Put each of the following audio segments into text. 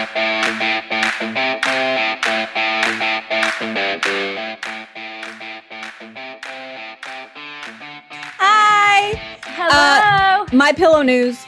Hi. Hello. My Pillow news.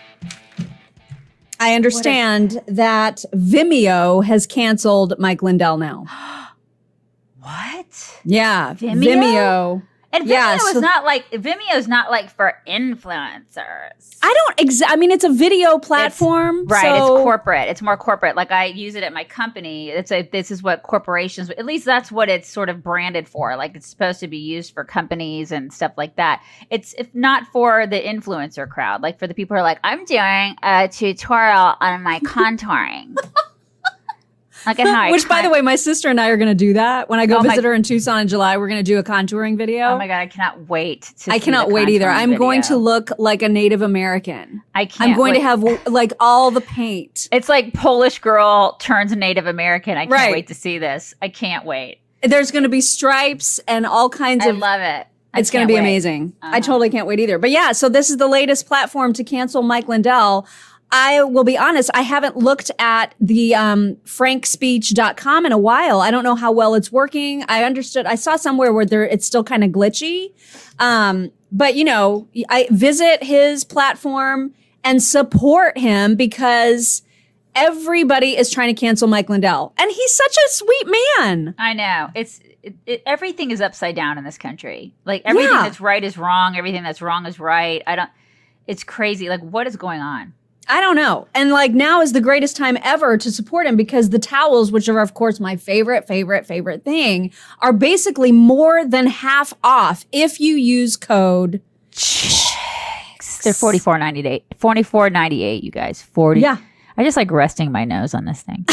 I understand that Vimeo has canceled Mike Lindell now. What? Yeah, Vimeo? And Vimeo Yeah, is not like Vimeo's not like for influencers. I mean, it's a video platform. Right, so- it's corporate. It's more corporate. Like I use it at my company. This is what corporations, at least that's what it's sort of branded for. Like it's supposed to be used for companies and stuff like that. It's if not for the influencer crowd, like for the people who are like, I'm doing a tutorial on my contouring. Like Which, by the way, my sister and I are going to do that. When I go visit her in Tucson in July, we're going to do a contouring video. Oh my God, I cannot wait I cannot wait either. I'm going to look like a Native American. I can't I'm going wait. to have like all the paint. It's like Polish girl turns Native American. I can't wait to see this. I can't wait. There's going to be stripes and all kinds of... I love it. It's going to be amazing. I totally can't wait either. But yeah, so this is the latest platform to cancel Mike Lindell. I will be honest, I haven't looked at the frankspeech.com in a while. I don't know how well it's working. I saw somewhere where it's still kind of glitchy. But you know, I visit his platform and support him because everybody is trying to cancel Mike Lindell. And he's such a sweet man. I know. Everything is upside down in this country. Like everything that's right is wrong. Everything that's wrong is right. It's crazy. Like what is going on? I don't know. And like now is the greatest time ever to support him because the towels, which are of course my favorite thing, are basically more than half off if you use code They're $44.98. $44.98, you guys. 40. Yeah. I just like resting my nose on this thing.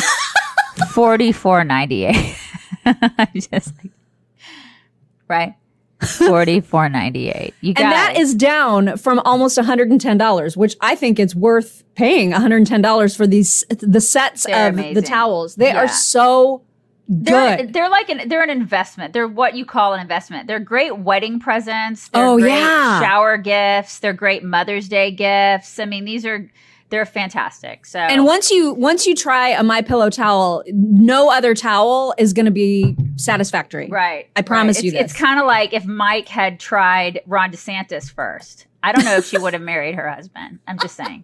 $44.98. I just like, right? $44.98. You guys. And that is down from almost $110, which I think it's worth paying $110 for the sets They're of amazing. the towels. They are so good. They're an investment. They're what you call an investment. They're great wedding presents. They're great shower gifts. They're great Mother's Day gifts. I mean, they're fantastic. So, and once you try a MyPillow towel, no other towel is going to be satisfactory. Right. I promise you this. It's kind of like if Mike had tried Ron DeSantis first. I don't know if she would have married her husband. I'm just saying.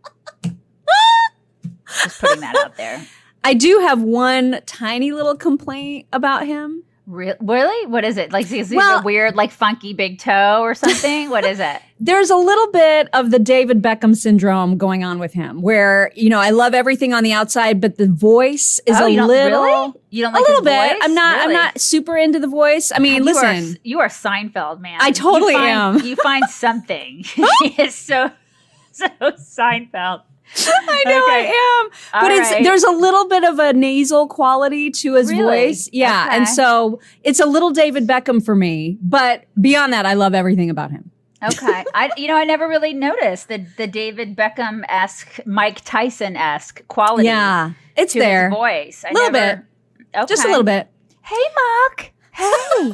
Just putting that out there. I do have one tiny little complaint about him. Really? What is it? Like, is he a weird, like, funky big toe or something? What is it? There's a little bit of the David Beckham syndrome going on with him where, you know, I love everything on the outside, but the voice is You don't like a little his bit. voice? I'm not super into the voice. I mean, listen. You are Seinfeld, man. I totally am. You find something. He is so Seinfeld. I know I am. But there's a little bit of a nasal quality to his voice. Yeah. Okay. And so it's a little David Beckham for me. But beyond that, I love everything about him. Okay. I never really noticed the David Beckham-esque, Mike Tyson-esque quality. Yeah. It's to there. His voice. A little bit. Okay. Just a little bit. Hey, Mark. Hey.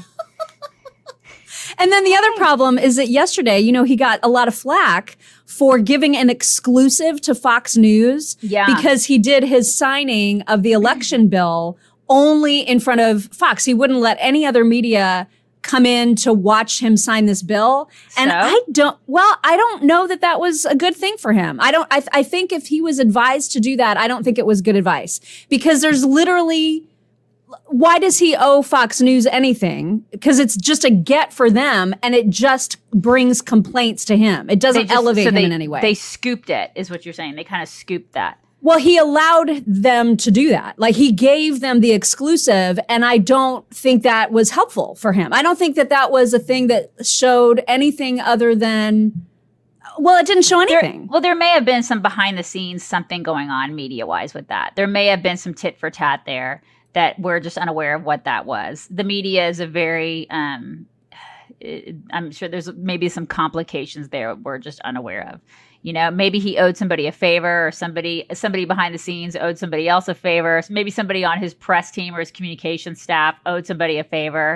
And then the other problem is that yesterday, you know, he got a lot of flack for giving an exclusive to Fox News because he did his signing of the election bill only in front of Fox. He wouldn't let any other media come in to watch him sign this bill. And I don't know that was a good thing for him. I think if he was advised to do that, I don't think it was good advice because there's literally... Why does he owe Fox News anything? Because it's just a get for them, and it just brings complaints to him. It doesn't elevate him in any way. They scooped it, is what you're saying. They kind of scooped that. Well, he allowed them to do that. Like, he gave them the exclusive, and I don't think that was helpful for him. I don't think that was a thing that showed anything other than... Well, it didn't show anything. There may have been some behind the scenes something going on media-wise with that. There may have been some tit for tat there that we're just unaware of what that was. The media is a very, I'm sure there's maybe some complications there we're just unaware of. You know, maybe he owed somebody a favor or somebody behind the scenes owed somebody else a favor. Maybe somebody on his press team or his communication staff owed somebody a favor.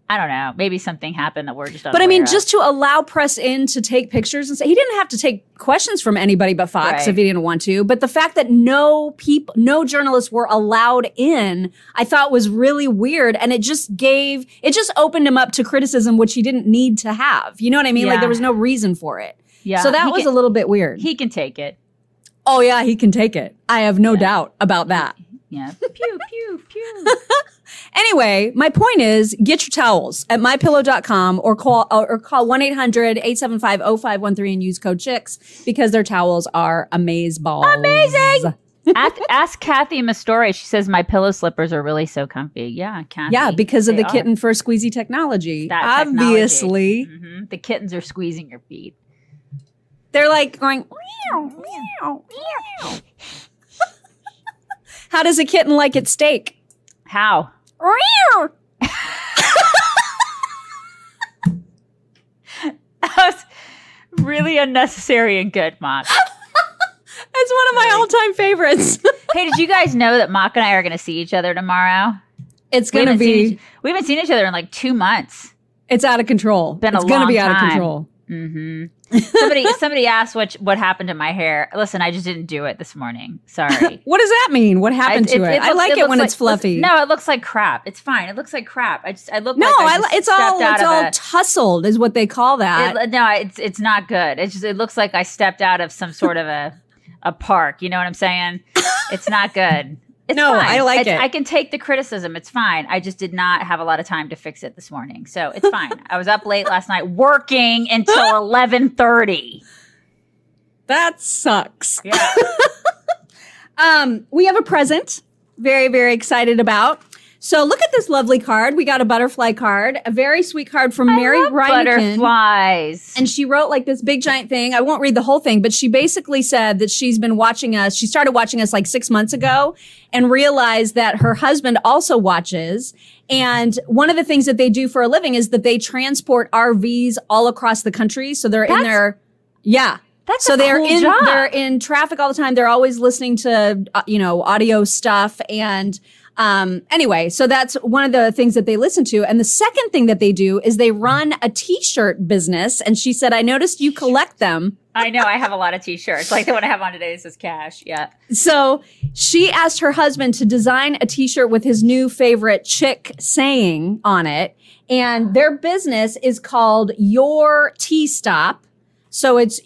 I don't know. Maybe something happened that we're just But I mean, just to allow press in to take pictures and say, he didn't have to take questions from anybody but Fox if he didn't want to. But the fact that no journalists were allowed in, I thought was really weird. And it just opened him up to criticism, which he didn't need to have. You know what I mean? Like there was no reason for it. Yeah. So that was a little bit weird. He can take it. Oh yeah, he can take it. I have no doubt about that. Yeah. Pew, pew, pew. Anyway, my point is get your towels at mypillow.com or call 1-800-875-0513 and use code CHICKS because their towels are amazeballs. Amazing. Ask Kathy Mastore. She says my pillow slippers are really so comfy. Yeah, Kathy. Yeah, because of the kitten fur squeezy technology. Obviously. Mm-hmm. The kittens are squeezing your feet. They're like going, meow, meow, meow. How does a kitten like its steak? How? That was really unnecessary and good, Mock. That's one of my all-time favorites. Hey, did you guys know that Mock and I are going to see each other tomorrow? It's going to be... We haven't seen each other in like 2 months. It's out of control. It's going to be out of control. Mm-hmm. Somebody asked what happened to my hair. Listen, I just didn't do it this morning. Sorry. What does that mean? What happened to it? I like it when it's fluffy. No, it looks like crap. It's fine. It looks like crap. It's all tussled is what they call that. It's not good. It looks like I stepped out of some sort of a park. You know what I'm saying? It's not good. It's fine. I like it. I can take the criticism. It's fine. I just did not have a lot of time to fix it this morning. So it's fine. I was up late last night working until 11:30. That sucks. Yeah. We have a present. Very, very excited about. So look at this lovely card. We got a butterfly card, a very sweet card from Mary Reineken. Butterflies. And she wrote like this big giant thing. I won't read the whole thing, but she basically said that she's been watching us. She started watching us like 6 months ago and realized that her husband also watches. And one of the things that they do for a living is that they transport RVs all across the country. So they're in their, That's so they're in traffic all the time. They're always listening to, audio stuff. And anyway, so that's one of the things that they listen to. And the second thing that they do is they run a t-shirt business. And she said, I noticed you collect them. I know. I have a lot of t-shirts. Like the one I have on today says cash. Yeah. So she asked her husband to design a t-shirt with his new favorite chick saying on it. And their business is called Your Tea Stop. So it's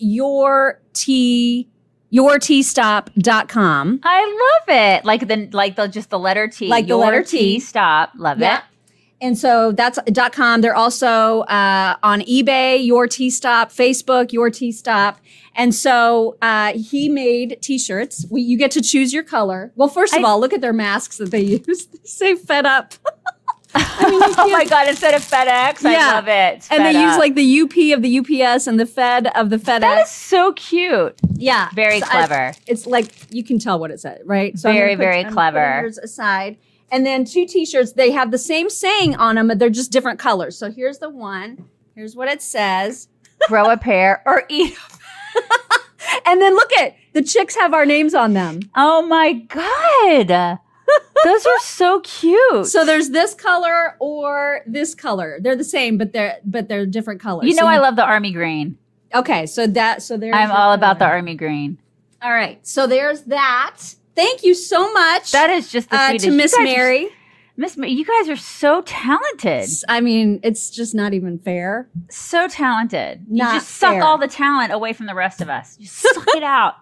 yourteastop.com. I love it. Like just the letter T. Like the letter T. Stop. Love it. And so that's .com. They're also on eBay, Your Tea Stop, Facebook, Your Tea Stop. And so he made t-shirts. You get to choose your color. Well, first of all, look at their masks that they use. They say fed up. I mean, oh my God, instead of FedEx, I love it. And they use like the UP of the UPS and the Fed of the FedEx. That is so cute. Yeah. Very clever. It's like, you can tell what it said, right? So very, very clever. Yours aside. And then 2 t-shirts, they have the same saying on them, but they're just different colors. So here's the one. Here's what it says. Grow a pair or eat. And then look at, the chicks have our names on them. Oh my God. Those are so cute. So there's this color or this color. They're the same, but they're different colors. You know, I love the army green. Okay, so there's. I'm all about the army green. All right, so there's that. Thank you so much. That is just the sweetest. To Miss Mary. Miss Mary, you guys are so talented. I mean, it's just not even fair. So talented. You just suck all the talent away from the rest of us. You suck it out.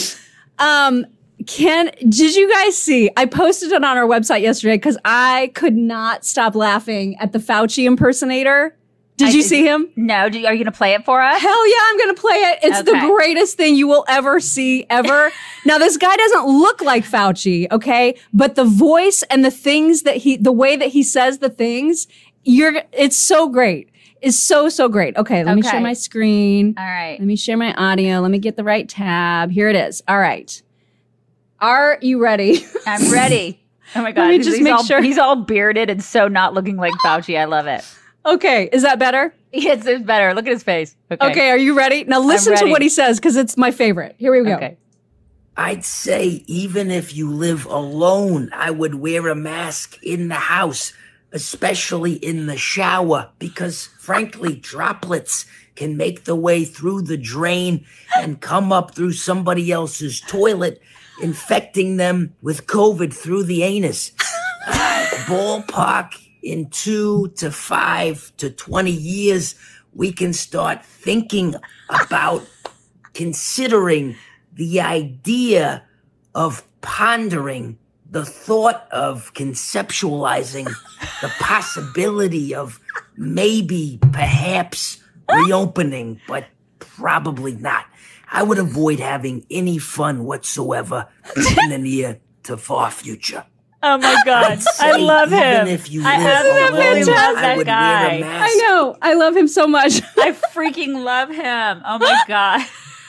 Did you guys see? I posted it on our website yesterday because I could not stop laughing at the Fauci impersonator. Did you see him? No. Are you going to play it for us? Hell yeah, I'm going to play it. It's the greatest thing you will ever see, ever. Now, this guy doesn't look like Fauci, okay? But the voice and the things the way that he says the things, it's so great. It's so, so great. Okay, let me share my screen. All right. Let me share my audio. Let me get the right tab. Here it is. All right. Are you ready? I'm ready. Oh my God. Let me just make sure. He's all bearded and so not looking like Fauci. I love it. Okay. Is that better? It's better. Look at his face. Okay. Are you ready? Now listen to what he says because it's my favorite. Here we go. Okay. I'd say even if you live alone, I would wear a mask in the house. especially in the shower, because frankly, droplets can make their way through the drain and come up through somebody else's toilet, infecting them with COVID through the anus. Ballpark, in 2 to 5 to 20 years, we can start thinking about considering the idea of pondering the thought of conceptualizing the possibility of maybe, perhaps reopening, but probably not. I would avoid having any fun whatsoever in the near to far future. Oh my God. I love him. Even if you live alone, I would wear a mask. I know. I love him so much. I freaking love him. Oh my God.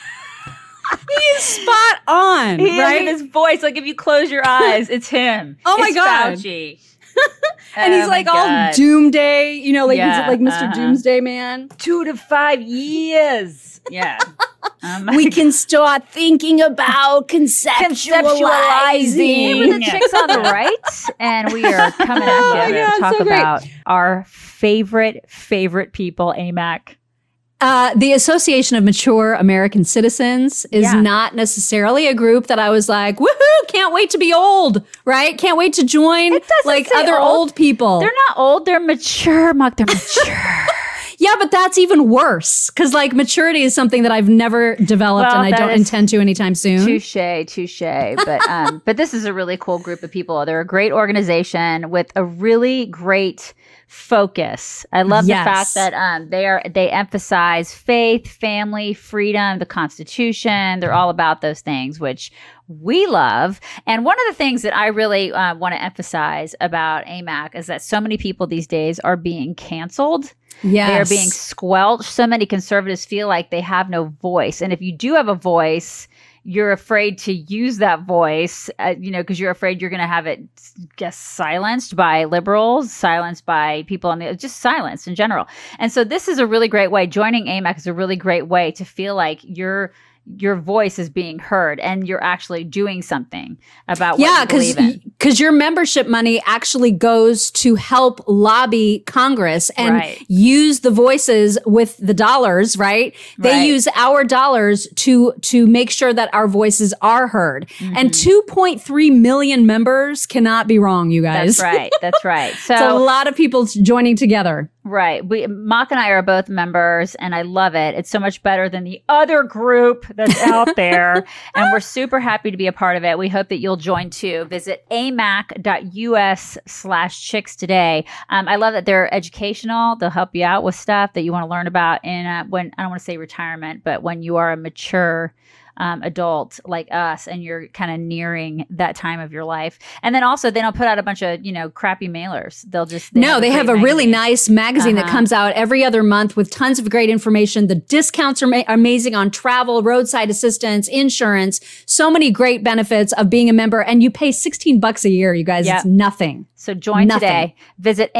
He's spot on, right? His voice, like if you close your eyes, it's him. Oh my God. Fauci. And he's like all doomsday, you know, like he's like Mr. Doomsday Man. 2 to 5 years. Yeah. We can start thinking about conceptualizing. We're the chicks on the right, and we are coming at you to talk about our favorite people, AMAC. The Association of Mature American Citizens is not necessarily a group that I was like, woohoo, can't wait to be old, right? Can't wait to join like other old people. They're not old, they're mature, Mark. They're mature. Yeah, but that's even worse because like maturity is something that I've never developed and I don't intend to anytime soon. Touche. But this is a really cool group of people. They're a great organization with a really great focus. I love the fact that they emphasize faith, family, freedom, the Constitution. They're all about those things, which we love. And one of the things that I really want to emphasize about AMAC is that so many people these days are being canceled. Yes. They are being squelched. So many conservatives feel like they have no voice. And if you do have a voice, you're afraid to use that voice, because you're afraid you're going to have it, silenced by liberals, silenced by people just silenced in general. And so this is a really great way. Joining AMAC is a really great way to feel like your voice is being heard and you're actually doing something about what you believe in. Because your membership money actually goes to help lobby Congress and use the voices with the dollars, right? They use our dollars to make sure that our voices are heard. Mm-hmm. And 2.3 million members cannot be wrong, you guys. That's right. So it's a lot of people joining together. Right. Mock and I are both members, and I love it. It's so much better than the other group that's out there, and we're super happy to be a part of it. We hope that you'll join too. Visit amac.us/chicks today. I love that they're educational. They'll help you out with stuff that you want to learn about in when, I don't want to say retirement, but when you are a mature adult like us and you're kind of nearing that time of your life. And then also they don't put out a bunch of, crappy mailers. They have a really nice magazine that comes out every other month with tons of great information. The discounts are amazing on travel, roadside assistance, insurance, so many great benefits of being a member. And you pay $16 a year, you guys. Yep. It's nothing. So join today. Visit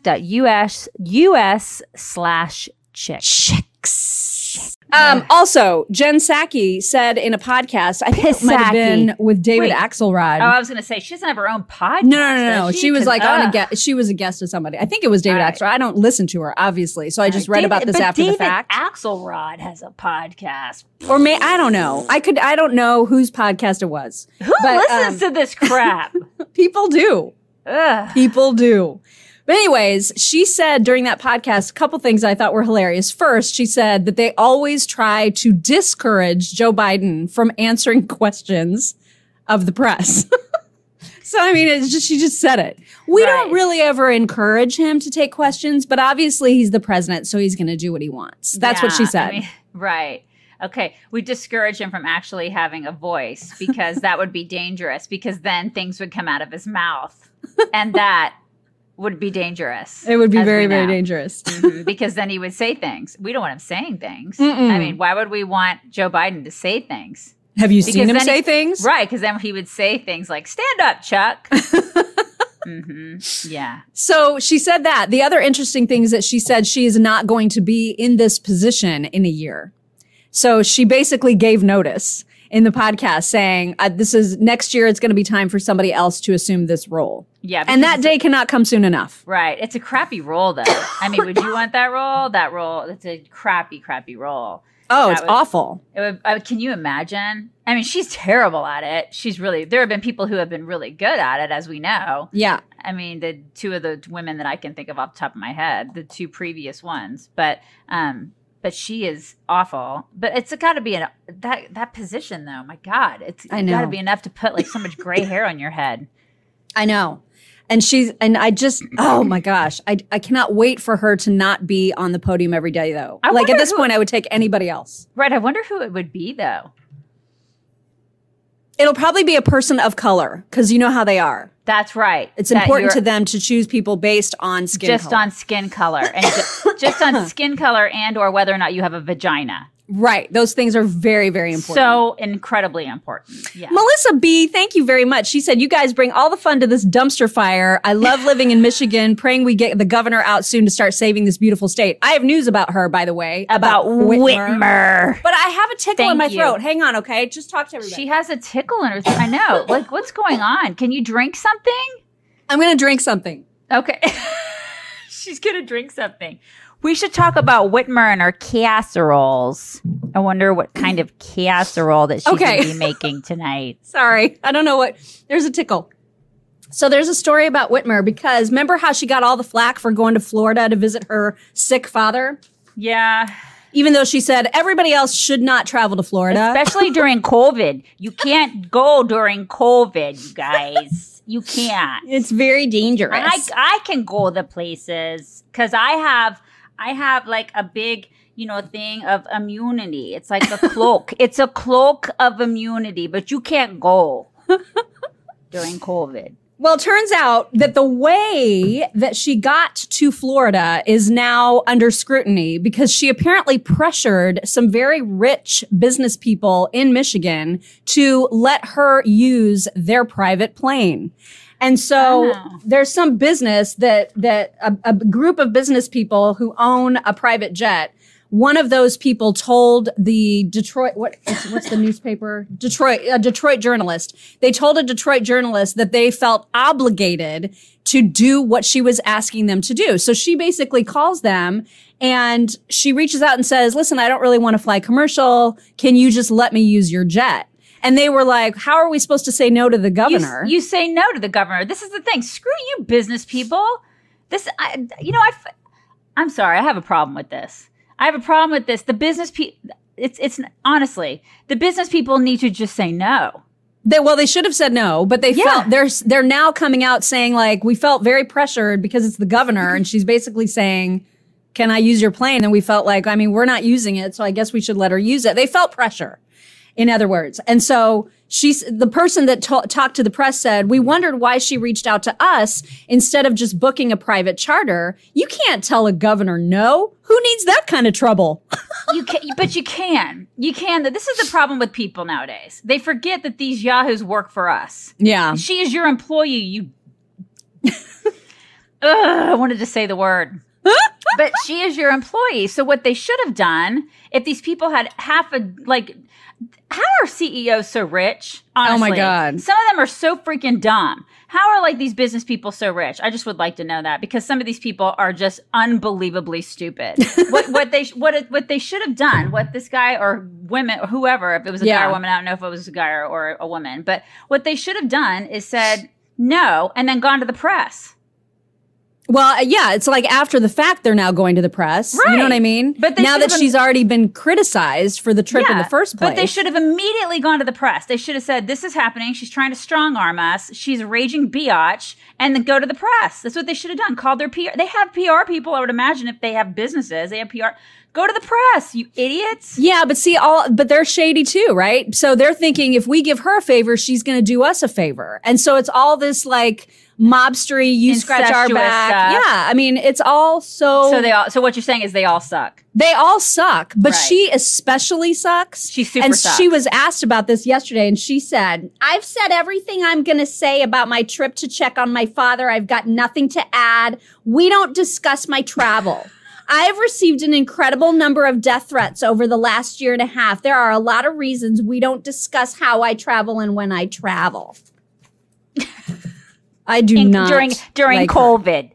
amac.us/chicks. Also, Jen Psaki said in a podcast, I think it might have been with David Axelrod. Oh, I was going to say, she doesn't have her own podcast. No. She was like she was a guest of somebody. I think it was David Axelrod. I don't listen to her, obviously. So I just read about this after the fact. David Axelrod has a podcast. Or I don't know. I don't know whose podcast it was. Who listens to this crap? People do. Ugh. People do. But anyways, she said during that podcast, a couple things I thought were hilarious. First, she said that they always try to discourage Joe Biden from answering questions of the press. So, I mean, she just said it. We don't really ever encourage him to take questions, but obviously he's the president, so he's going to do what he wants. That's what she said. Right. Okay. We discourage him from actually having a voice because that would be dangerous because then things would come out of his mouth and that would be dangerous. It would be very, very dangerous. Mm-hmm, because then he would say things. We don't want him saying things. Mm-mm. I mean, why would we want Joe Biden to say things? Have you seen him say things? Right, because then he would say things like, stand up, Chuck. Mm-hmm. Yeah. So she said that. The other interesting thing is that she said she is not going to be in this position in a year. So she basically gave notice. in the podcast saying, this is next year, it's going to be time for somebody else to assume this role. Yeah. And that day cannot come soon enough. Right. It's a crappy role, though. I mean, would you want that role? That role, it's a crappy role. Oh, it's awful. Can you imagine? I mean, she's terrible at it. There have been people who have been really good at it, as we know. Yeah. I mean, the two of the women that I can think of off the top of my head, the two previous ones, but she is awful. But it's got to be that position, though. My God, it's got to be enough to put like so much gray hair on your head. I know. And I just, oh my gosh, I cannot wait for her to not be on the podium every day, though. Like at this point, I would take anybody else. Right. I wonder who it would be, though. It'll probably be a person of color, because you know how they are. That's right. It's important to them to choose people based on skin color. Just on skin color. And just on skin color and or whether or not you have a vagina. Right. Those things are very, very important. So incredibly important. Yeah. Melissa B., thank you very much. She said, you guys bring all the fun to this dumpster fire. I love living in Michigan, praying we get the governor out soon to start saving this beautiful state. I have news about her, by the way. About Whitmer. But I have a tickle in my throat. Hang on, okay? Just talk to everybody. She has a tickle in her throat. I know. Like, what's going on? Can you drink something? I'm going to drink something. Okay. She's going to drink something. We should talk about Whitmer and her casseroles. I wonder what kind of casserole that she's going to be making tonight. Sorry. I don't know what. There's a tickle. So there's a story about Whitmer because remember how she got all the flack for going to Florida to visit her sick father? Yeah. Even though she said everybody else should not travel to Florida. Especially during COVID. You can't go during COVID, you guys. You can't. It's very dangerous. I can go the places because I have like a big, thing of immunity. It's like a cloak. It's a cloak of immunity, but you can't go during COVID. Well, it turns out that the way that she got to Florida is now under scrutiny because she apparently pressured some very rich business people in Michigan to let her use their private plane. And so there's some business that a group of business people who own a private jet. One of those people told the what's the newspaper? A Detroit journalist. They told a Detroit journalist that they felt obligated to do what she was asking them to do. So she basically calls them and she reaches out and says, listen, I don't really want to fly commercial. Can you just let me use your jet? And they were like, how are we supposed to say no to the governor? You say no to the governor. This is the thing. Screw you, business people. I'm sorry. I have a problem with this. The business people, it's honestly, the business people need to just say no. They should have said no, but they felt they're now coming out saying like, we felt very pressured because it's the governor. And she's basically saying, can I use your plane? And we felt like, we're not using it. So I guess we should let her use it. They felt pressure. In other words. And so the person that talked to the press said, we wondered why she reached out to us instead of just booking a private charter. You can't tell a governor no. Who needs that kind of trouble? But you can. This is the problem with people nowadays. They forget that these yahoos work for us. Yeah. She is your employee. I wanted to say the word. But she is your employee. So what they should have done, if these people had how are CEOs so rich? Honestly, oh my God. Some of them are so freaking dumb. How are these business people so rich? I just would like to know that because some of these people are just unbelievably stupid. what they should have done, what this guy or women or whoever, if it was a guy or woman, I don't know if it was a guy or a woman, but what they should have done is said no and then gone to the press. Well, yeah, it's like after the fact, they're now going to the press. Right. You know what I mean? But now that she's already been criticized for the trip in the first place. But they should have immediately gone to the press. They should have said, this is happening. She's trying to strong arm us. She's a raging biatch. And then go to the press. That's what they should have done. Called their PR. They have PR people, I would imagine, if they have businesses. They have PR. Go to the press, you idiots. Yeah, but they're shady too, right? So they're thinking if we give her a favor, she's going to do us a favor. And so it's all this mobstery, you scratch our back. Stuff. Yeah, it's all so. So what you're saying is they all suck. They all suck, but she especially sucks. She super sucks. She was asked about this yesterday, and she said, "I've said everything I'm going to say about my trip to check on my father. I've got nothing to add. We don't discuss my travel." I've received an incredible number of death threats over the last year and a half. There are a lot of reasons we don't discuss how I travel and when I travel. I do not. During like COVID.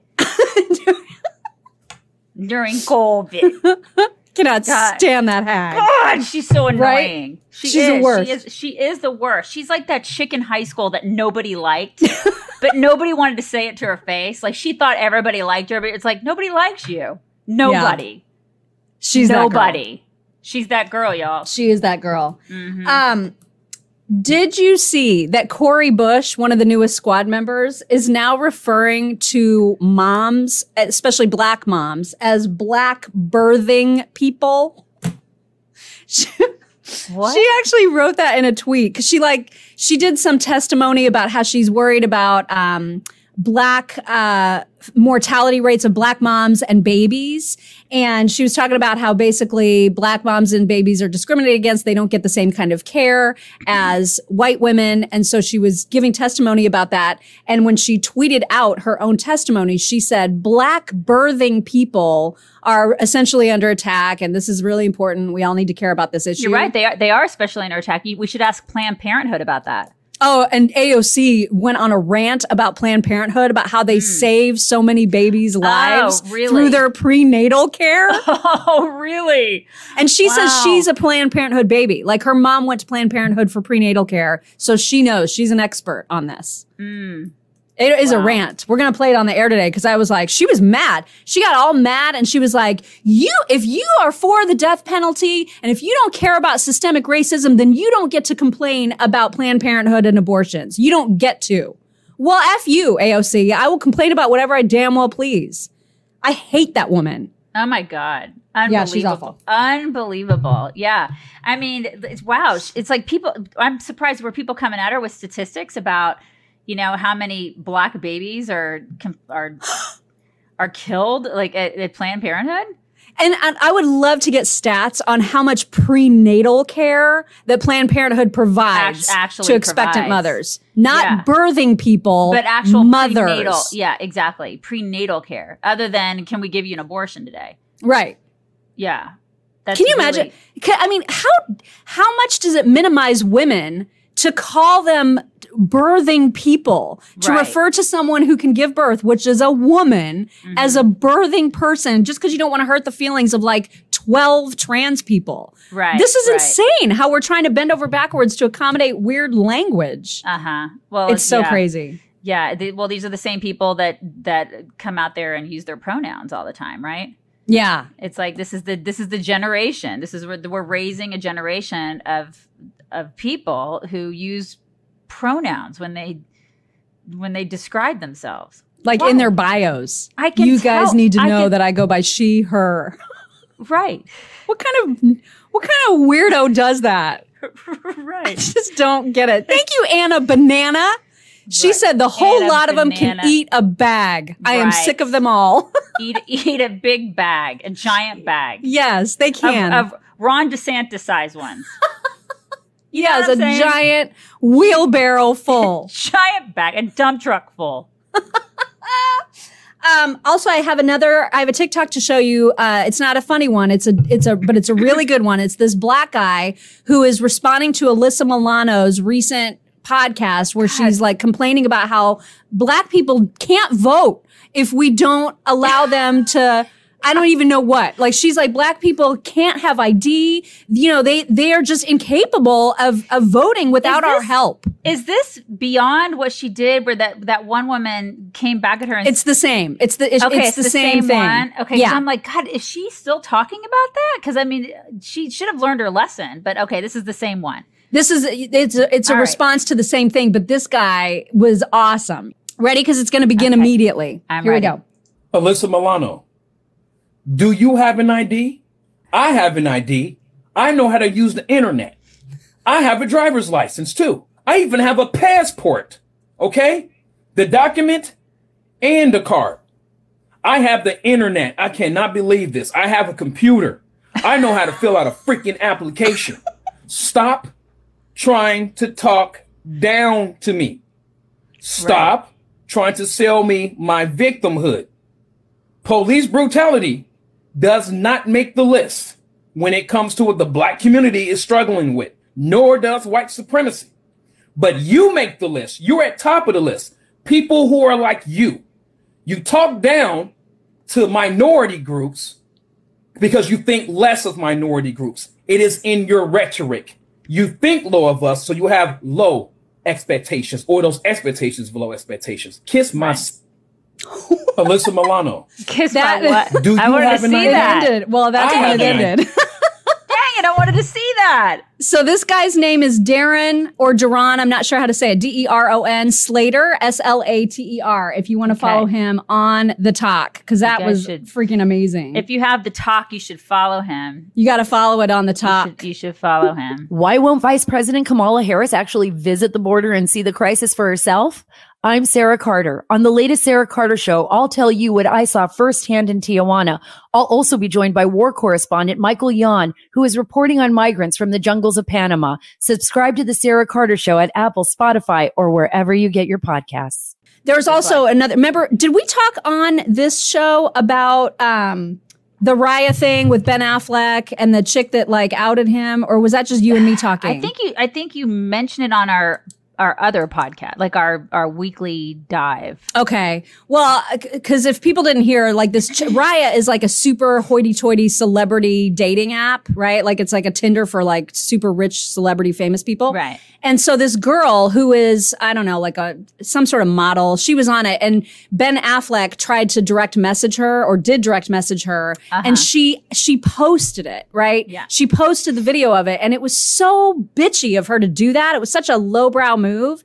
During COVID. Cannot stand that hag. God, she's so annoying. Right? She's the worst. She is the worst. She's like that chick in high school that nobody liked, but nobody wanted to say it to her face. Like she thought everybody liked her, but it's like nobody likes you. Nobody. Yeah. She's nobody. That girl. She's that girl, y'all. She is that girl. Mm-hmm. Did you see that Cori Bush, one of the newest squad members, is now referring to moms, especially black moms, as black birthing people? What? She actually wrote that in a tweet because she did some testimony about how she's worried about black mortality rates of black moms and babies. And she was talking about how basically black moms and babies are discriminated against. They don't get the same kind of care as white women. And so she was giving testimony about that. And when she tweeted out her own testimony, she said, black birthing people are essentially under attack. And this is really important. We all need to care about this issue. You're right. They are especially under attack. We should ask Planned Parenthood about that. Oh, and AOC went on a rant about Planned Parenthood, about how they save so many babies' lives through their prenatal care. Oh, really? And she says she's a Planned Parenthood baby. Like her mom went to Planned Parenthood for prenatal care. So she knows. She's an expert on this. It is a rant. We're going to play it on the air today because I was like, she was mad. She got all mad and she was like, if you are for the death penalty and if you don't care about systemic racism, then you don't get to complain about Planned Parenthood and abortions. You don't get to. Well, F you, AOC. I will complain about whatever I damn well please. I hate that woman. Oh my God. Unbelievable. Yeah, she's awful. Unbelievable. Yeah. I mean, wow. It's like I'm surprised were people coming at her with statistics about, how many black babies are killed like at Planned Parenthood? And I would love to get stats on how much prenatal care that Planned Parenthood provides to expectant mothers. Not birthing people, but actual mothers. Prenatal, yeah, exactly. Prenatal care. Other than, can we give you an abortion today? Right. Yeah. Can you imagine? I mean, how much does it minimize women to call them birthing people, to refer to someone who can give birth, which is a woman, as a birthing person, just because you don't want to hurt the feelings of like 12 trans people. Right. This is insane how we're trying to bend over backwards to accommodate weird language. Well, it's so crazy. Yeah. These are the same people that come out there and use their pronouns all the time, right? Yeah. It's like this is the generation. This is where we're raising a generation of people who use pronouns when they describe themselves, like in their bios. You guys need to know that I go by she, her. Right. What kind of weirdo does that? Right. I just don't get it. Thank you, Anna Banana. She said the whole lot of them can eat a bag. I am sick of them all. eat a big bag, a giant bag. Yes, they can. Of Ron DeSantis size ones. Yes, a giant wheelbarrow full. Giant bag, a dump truck full. Also, I have a TikTok to show you. It's not a funny one. But it's a really good one. It's this black guy who is responding to Alyssa Milano's recent podcast where she's like complaining about how black people can't vote if we don't allow them to, I don't even know what. Like she's like, black people can't have ID. They are just incapable of voting without our help. Is this beyond what she did where that one woman came back at her? It's the same. It's the same thing. One? Okay. Yeah. So I'm like, God, is she still talking about that? Because I mean, she should have learned her lesson, but okay, this is the same one. It's a response to the same thing, but this guy was awesome. Ready? Because it's going to begin immediately. Here we go. Alyssa Milano, do you have an ID? I have an ID. I know how to use the internet. I have a driver's license too. I even have a passport. Okay? The document and the card. I have the internet. I cannot believe this. I have a computer. I know how to fill out a freaking application. Stop trying to talk down to me. Stop trying to sell me my victimhood. Police brutality does not make the list when it comes to what the black community is struggling with, nor does white supremacy. But you make the list. You're at top of the list. People who are like you. You talk down to minority groups because you think less of minority groups. It is in your rhetoric. You think low of us, so you have low expectations, or those expectations below expectations. Kiss my Alyssa Milano. Kiss my what? Do you I wanted have to an see idea? that. Well, that's how it ended. Dang it, I wanted to see that. So this guy's name is Darren or Duran. I'm not sure how to say it. Deron Slater, Slater. If you want to follow him on the talk, because that was freaking amazing. If you have the talk, you should follow him. You got to follow it on the talk. You should follow him. Why won't Vice President Kamala Harris actually visit the border and see the crisis for herself? I'm Sarah Carter. On the latest Sarah Carter Show, I'll tell you what I saw firsthand in Tijuana. I'll also be joined by war correspondent Michael Yon, who is reporting on migrants from the jungles of Panama. Subscribe to the Sarah Carter Show at Apple, Spotify, or wherever you get your podcasts. There's also another, remember, did we talk on this show about the Raya thing with Ben Affleck and the chick that like outed him, or was that just you and me talking? I think you mentioned it on our other podcast, like our weekly dive. Okay. Well, because if people didn't hear, like this, Raya is like a super hoity-toity celebrity dating app, right? Like it's like a Tinder for like super rich celebrity famous people. Right. And so this girl who is, I don't know, like some sort of model, she was on it, and Ben Affleck tried to direct message her, or did direct message her, and she posted it, right? Yeah. She posted the video of it, and it was so bitchy of her to do that. It was such a lowbrow move.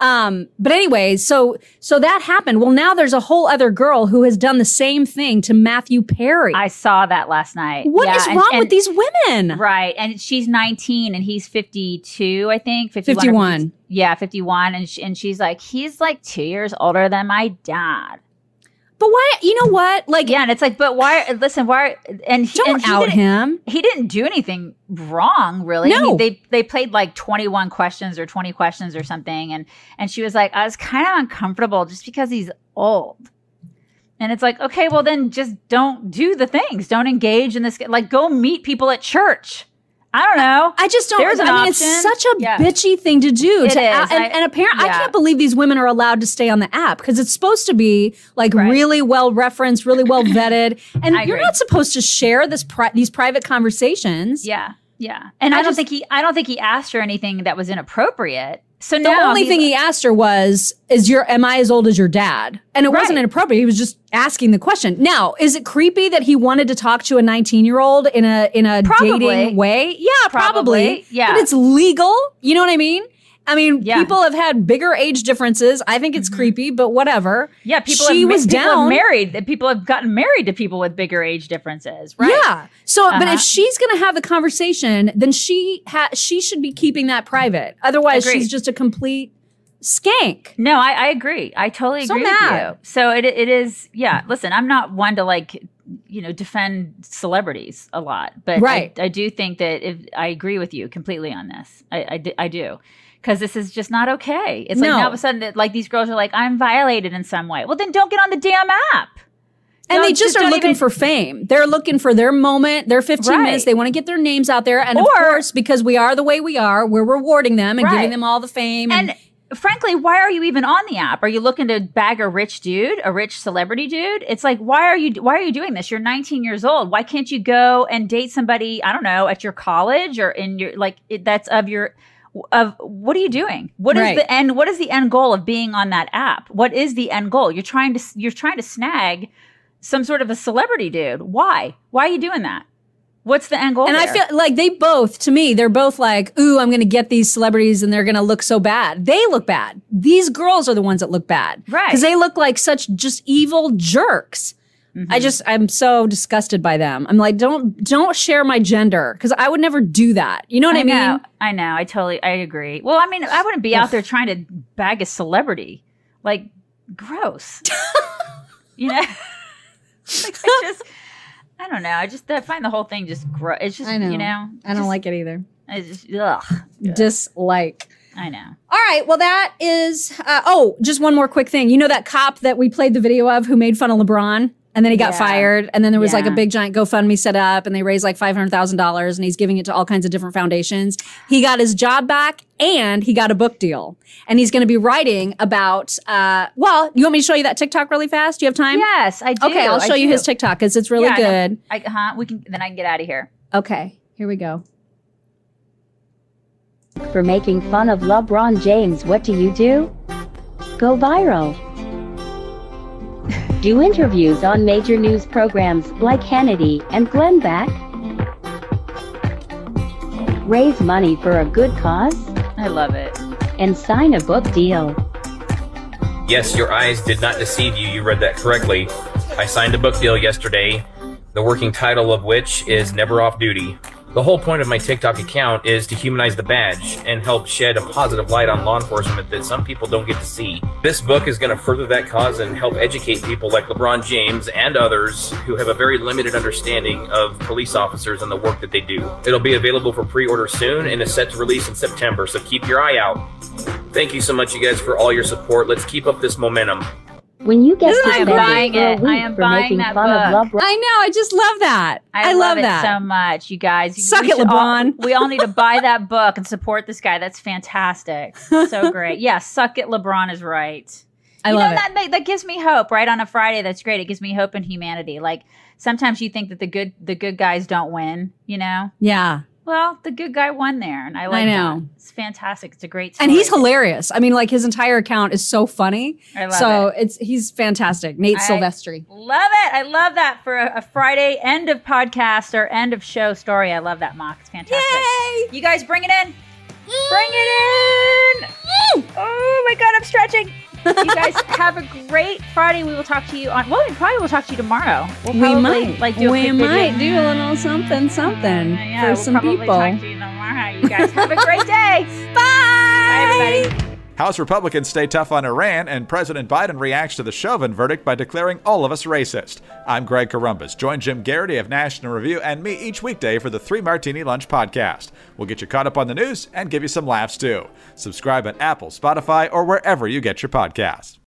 But anyway, so that happened. Well, now there's a whole other girl who has done the same thing to Matthew Perry. I saw that last night. What is wrong with these women? Right. And she's 19 and he's 52, I think. 51. Yeah, 51. And she's like, he's like 2 years older than my dad. But why, you know what? Like, yeah, and it's like, but why, listen, why, and he, don't out him. He didn't do anything wrong, really. No. I mean, they played like 21 questions or 20 questions or something. And she was like, I was kind of uncomfortable just because he's old. And it's like, okay, well then just don't do the things. Don't engage in this. Like, go meet people at church. I don't know. I just don't. I mean, it's such a bitchy thing to do. It is. And apparently, I can't believe these women are allowed to stay on the app, because it's supposed to be like really well referenced, really well vetted, and you're not supposed to share these private conversations. Yeah, yeah. And I don't think he asked her anything that was inappropriate. So the only thing he asked her was, am I as old as your dad? And it wasn't inappropriate. He was just asking the question. Now, is it creepy that he wanted to talk to a 19-year-old in a dating way? Yeah, probably. Yeah. But it's legal. You know what I mean? I mean, people have had bigger age differences. I think it's creepy, but whatever. Yeah, people have married. People have gotten married to people with bigger age differences, right? Yeah. So, but if she's going to have the conversation, then she should be keeping that private. Otherwise, she's just a complete skank. No, I agree. I totally agree with you. So it is. Yeah. Listen, I'm not one to like, defend celebrities a lot, but I do think that I agree with you completely on this. I do. Because this is just not okay. It's like now all of a sudden that like these girls are like, I'm violated in some way. Well, then don't get on the damn app. And they just are looking for fame. They're looking for their moment, their 15 minutes. They want to get their names out there. And of course, because we are the way we are, we're rewarding them and giving them all the fame. And frankly, why are you even on the app? Are you looking to bag a rich dude, a rich celebrity dude? It's like, why are you doing this? You're 19 years old. Why can't you go and date somebody, I don't know, at your college or in your, that's of your... what are you doing? What is the end? What is the end goal of being on that app? What is the end goal? You're trying to snag some sort of a celebrity dude. Why? Why are you doing that? What's the end goal? And I feel like they're both like, ooh, I'm going to get these celebrities and they're going to look so bad. They look bad. These girls are the ones that look bad. Right. Because they look like such just evil jerks. Mm-hmm. I'm so disgusted by them. I'm like, don't share my gender, because I would never do that. You know what I mean? I know. I agree. Well, I mean, I wouldn't be out there trying to bag a celebrity. Like, gross. I don't know. I find the whole thing just gross. It's just, I don't like it either. It's just, ugh. Dislike. I know. All right. Well, that is, just one more quick thing. You know that cop that we played the video of who made fun of LeBron? And then he got Yeah. fired. And then there was like a Yeah. big giant GoFundMe set up and they raised like $500,000 and he's giving it to all kinds of different foundations. He got his job back and he got a book deal. And he's going to be writing about, well, you want me to show you that TikTok really fast? Do you have time? Yes, I do. Okay, I'll show I you do. his TikTok because it's really Yeah, good. Then I can get out of here. Okay, here we go. For making fun of LeBron James, what do? Go viral. Do interviews on major news programs like Hannity and Glenn Beck. Raise money for a good cause. I love it. And sign a book deal. Yes, your eyes did not deceive you. You read that correctly. I signed a book deal yesterday, the working title of which is Never Off Duty. The whole point of my TikTok account is to humanize the badge and help shed a positive light on law enforcement that some people don't get to see. This book is going to further that cause and help educate people like LeBron James and others who have a very limited understanding of police officers and the work that they do. It'll be available for pre-order soon and is set to release in September, so keep your eye out. Thank you so much, you guys, for all your support. Let's keep up this momentum. When you get Isn't to that spend buying for a it? week I am for buying making that fun of book. LeBron. I know. I just love that. I love it that. so much, you guys. Suck We it, should LeBron. we all need to buy that book and support this guy. That's fantastic. So great. Yeah, suck it, LeBron is right. I you love know, it. that gives me hope, right? On a Friday, that's great. It gives me hope in humanity. Like sometimes you think that the good guys don't win, you know? Yeah. Well, the good guy won there, and I like know. that. It's fantastic. It's a great story. And he's hilarious. I mean, like his entire account is so funny. I love it. He's fantastic. Nate I Silvestri. Love it. I love that for a Friday end of podcast or end of show story. I love that, Mock. It's fantastic. Yay! You guys bring it in. Bring it in. Oh my God, I'm stretching. You guys have a great Friday. We will talk to you on, well, we probably will talk to you tomorrow. We'll We probably, might. like, do a we quick might video. do a little something Yeah, for we'll some probably people. talk to you tomorrow. You guys have a great day. Bye. Bye, everybody. House Republicans stay tough on Iran, and President Biden reacts to the Chauvin verdict by declaring all of us racist. I'm Greg Corombos. Join Jim Garrity of National Review and me each weekday for the 3 Martini Lunch podcast. We'll get you caught up on the news and give you some laughs too. Subscribe at Apple, Spotify, or wherever you get your podcasts.